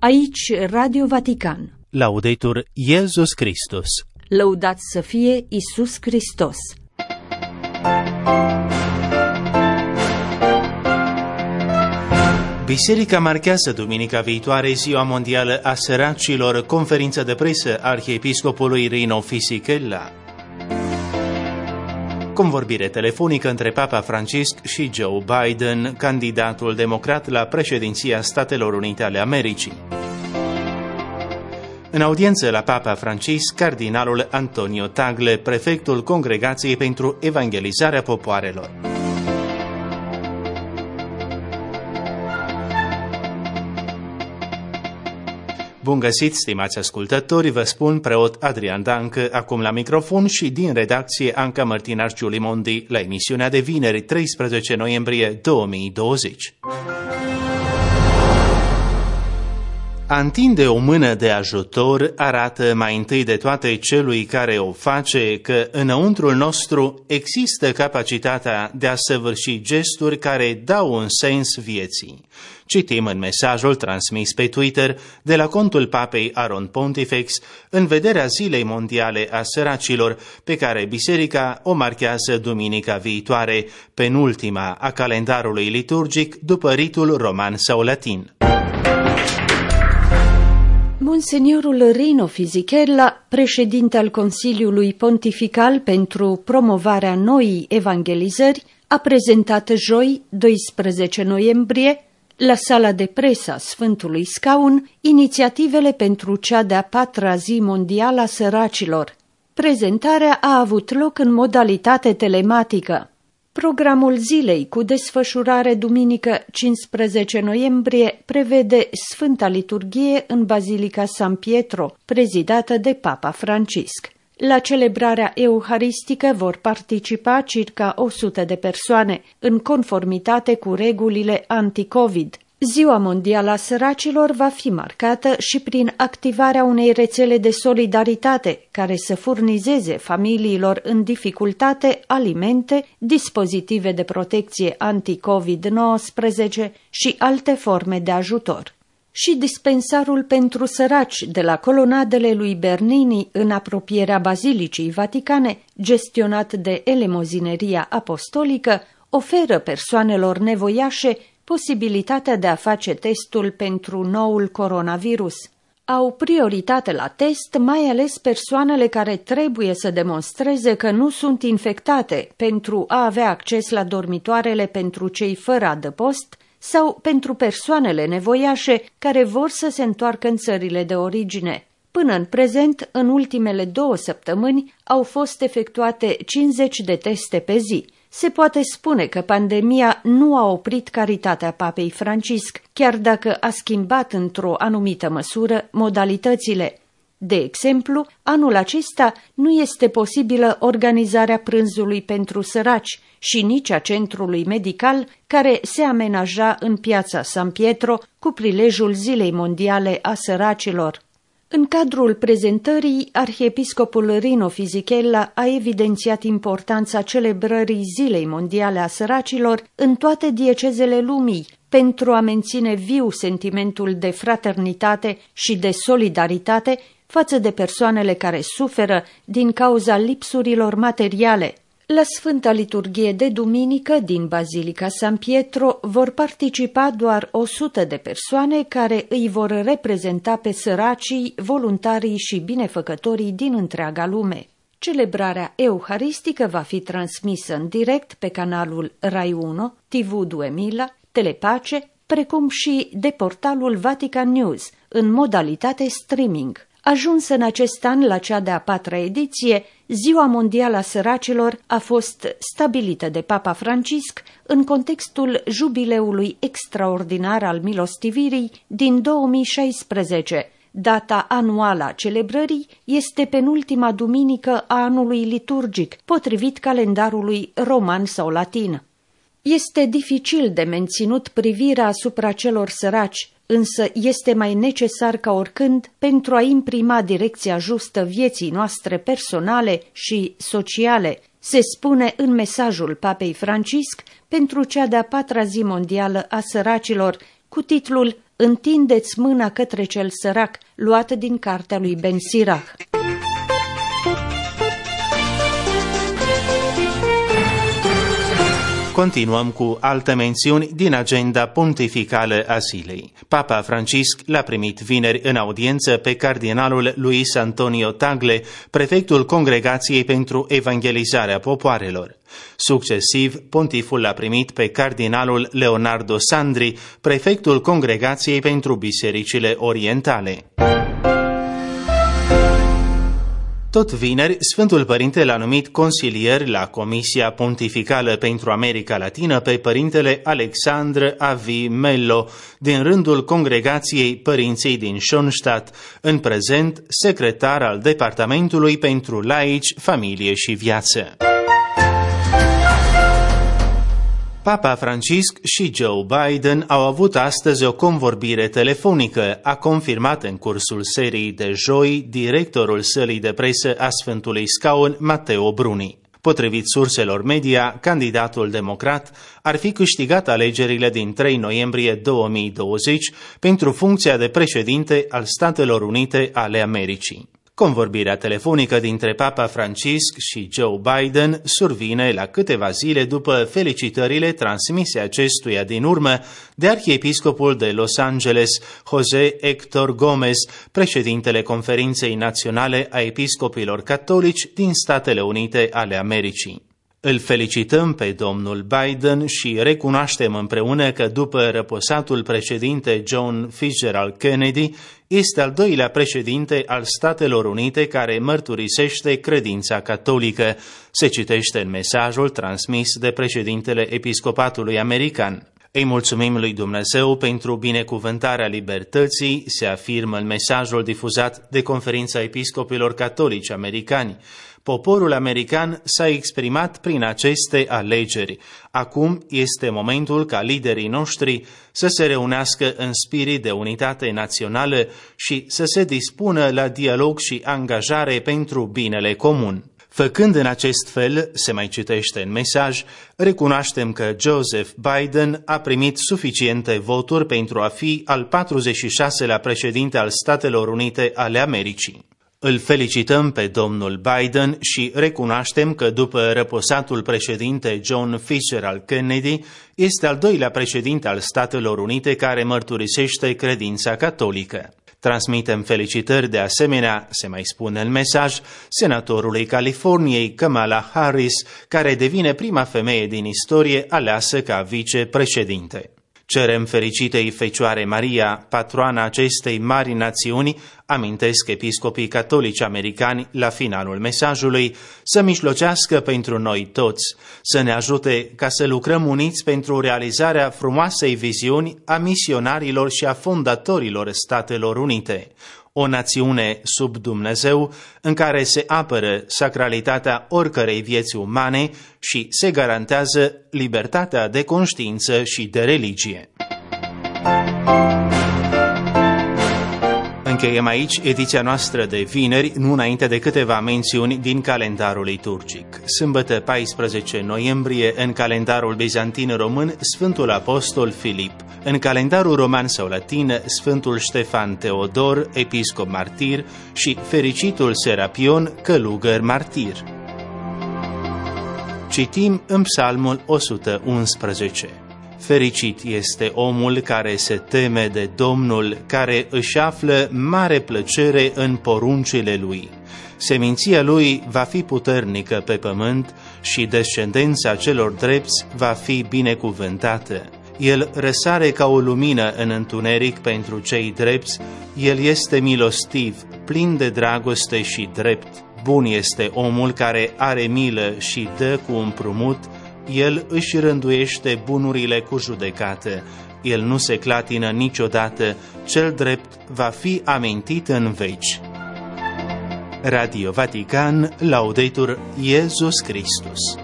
Aici Radio Vatican. Laudetur Iesus Christus. Lăudat să fie Iisus Hristos. Biserica marchează duminica viitoare Ziua Mondială a Săracilor, conferință de presă arhiepiscopului Rino Fisichella. Convorbire telefonică între Papa Francisc și Joe Biden, candidatul democrat la președinția Statelor Unite ale Americii. În audiență la Papa Francisc, cardinalul Antonio Tagle, prefectul Congregației pentru Evangelizarea Popoarelor. Bun găsit, stimați ascultători, vă spun preot Adrian Dancă, acum la microfon, și din redacție Anca Mărtinaș Giulimondi, la emisiunea de vineri, 13 noiembrie 2020. A întinde o mână de ajutor arată mai întâi de toate celui care o face că înăuntrul nostru există capacitatea de a săvârși gesturi care dau un sens vieții. Citim în mesajul transmis pe Twitter de la contul Papei Aron Pontifex în vederea Zilei Mondiale a Săracilor, pe care Biserica o marchează duminica viitoare, penultima a calendarului liturgic după ritul roman sau latin. Monseniorul Rino Fisichella, președinte al Consiliului Pontifical pentru promovarea noii evangelizări, a prezentat joi, 12 noiembrie, la sala de presă a Sfântului Scaun, inițiativele pentru cea de-a 4-a zi mondială a săracilor. Prezentarea a avut loc în modalitate telematică. Programul zilei, cu desfășurare duminică 15 noiembrie, prevede Sfânta Liturghie în Bazilica San Pietro, prezidată de Papa Francisc. La celebrarea euharistică vor participa circa 100 de persoane, în conformitate cu regulile anti-Covid. Ziua Mondială a Săracilor va fi marcată și prin activarea unei rețele de solidaritate care să furnizeze familiilor în dificultate alimente, dispozitive de protecție anti-COVID-19 și alte forme de ajutor. Și dispensarul pentru săraci de la colonadele lui Bernini în apropierea Bazilicii Vaticane, gestionat de Elemozineria Apostolică, oferă persoanelor nevoiașe posibilitatea de a face testul pentru noul coronavirus. Au prioritate la test mai ales persoanele care trebuie să demonstreze că nu sunt infectate pentru a avea acces la dormitoarele pentru cei fără adăpost sau pentru persoanele nevoiașe care vor să se întoarcă în țările de origine. Până în prezent, în ultimele 2 săptămâni, au fost efectuate 50 de teste pe zi. Se poate spune că pandemia nu a oprit caritatea Papei Francisc, chiar dacă a schimbat într-o anumită măsură modalitățile. De exemplu, anul acesta nu este posibilă organizarea prânzului pentru săraci și nici a centrului medical care se amenaja în piața San Pietro cu prilejul Zilei Mondiale a Săracilor. În cadrul prezentării, arhiepiscopul Rino Fisichella a evidențiat importanța celebrării Zilei Mondiale a Săracilor în toate diecezele lumii, pentru a menține viu sentimentul de fraternitate și de solidaritate față de persoanele care suferă din cauza lipsurilor materiale. La Sfânta Liturghie de duminică din Bazilica San Pietro vor participa doar 100 de persoane care îi vor reprezenta pe săracii, voluntarii și binefăcătorii din întreaga lume. Celebrarea euharistică va fi transmisă în direct pe canalul Rai 1, TV 2000, Telepace, precum și de portalul Vatican News, în modalitate streaming. Ajunsă în acest an la cea de-a 4-a ediție, Ziua Mondială a Săracilor a fost stabilită de Papa Francisc în contextul jubileului extraordinar al milostivirii din 2016. Data anuală a celebrării este penultima duminică a anului liturgic, potrivit calendarului roman sau latin. Este dificil de menținut privirea asupra celor săraci, însă este mai necesar ca oricând pentru a imprima direcția justă vieții noastre personale și sociale, se spune în mesajul Papei Francisc pentru cea de-a 4-a zi mondială a săracilor, cu titlul întindeți mâna către cel sărac, luat din cartea lui Ben Sirach. Continuăm cu alte mențiuni din agenda pontificală a zilei. Papa Francisc l-a primit vineri în audiență pe cardinalul Luis Antonio Tagle, prefectul Congregației pentru Evangelizarea Popoarelor. Succesiv, pontiful l-a primit pe cardinalul Leonardo Sandri, prefectul Congregației pentru Bisericile Orientale. Tot vineri, Sfântul Părinte l-a numit consilier la Comisia Pontificală pentru America Latină pe părintele Alexandre Avi Mello, din rândul Congregației Părinții din Schoenstatt, în prezent secretar al Departamentului pentru Laici, Familie și Viață. Papa Francisc și Joe Biden au avut astăzi o convorbire telefonică, a confirmat în cursul serii de joi directorul sălii de presă a Sfântului Scaun, Matteo Bruni. Potrivit surselor media, candidatul democrat ar fi câștigat alegerile din 3 noiembrie 2020 pentru funcția de președinte al Statelor Unite ale Americii. Convorbirea telefonică dintre Papa Francisc și Joe Biden survine la câteva zile după felicitările transmise acestuia din urmă de arhiepiscopul de Los Angeles, José Héctor Gómez, președintele Conferinței Naționale a Episcopilor Catolici din Statele Unite ale Americii. Îl felicităm pe domnul Biden și recunoaștem împreună că după răposatul președinte John Fitzgerald Kennedy, este al doilea președinte al Statelor Unite care mărturisește credința catolică, se citește în mesajul transmis de președintele Episcopatului American. Îi mulțumim lui Dumnezeu pentru binecuvântarea libertății, se afirmă în mesajul difuzat de Conferința Episcopilor Catolici Americani. Poporul american s-a exprimat prin aceste alegeri. Acum este momentul ca liderii noștri să se reunească în spirit de unitate națională și să se dispună la dialog și angajare pentru binele comun. Făcând în acest fel, se mai citește în mesaj, recunoaștem că Joseph Biden a primit suficiente voturi pentru a fi al 46-lea președinte al Statelor Unite ale Americii. Îl felicităm pe domnul Biden și recunoaștem că după răposatul președinte John Fitzgerald Kennedy, este al doilea președinte al Statelor Unite care mărturisește credința catolică. Transmitem felicitări de asemenea, se mai spune în mesaj, senatorului Californiei Kamala Harris, care devine prima femeie din istorie aleasă ca vicepreședinte. Cerem fericitei Fecioare Maria, patroana acestei mari națiuni, amintesc episcopii catolici americani la finalul mesajului, să mijlocească pentru noi toți, să ne ajute ca să lucrăm uniți pentru realizarea frumoasei viziuni a misionarilor și a fondatorilor Statelor Unite. O națiune sub Dumnezeu în care se apără sacralitatea oricărei vieți umane și se garantează libertatea de conștiință și de religie. Încheiem aici ediția noastră de vineri, nu înainte de câteva mențiuni din calendarul liturgic. Sâmbătă 14 noiembrie, în calendarul bizantin român, Sfântul Apostol Filip. În calendarul roman sau latin, Sfântul Ștefan Teodor, episcop martir, și fericitul Serapion, călugăr martir. Citim în Psalmul 111. Fericit este omul care se teme de Domnul, care își află mare plăcere în poruncile lui. Seminția lui va fi puternică pe pământ și descendența celor drepți va fi binecuvântată. El răsare ca o lumină în întuneric pentru cei drepți, el este milostiv, plin de dragoste și drept. Bun este omul care are milă și dă cu împrumut, el își rânduiește bunurile cu judecată, el nu se clatină niciodată, cel drept va fi amintit în veci. Radio Vatican, Laudetur Iesus Christus.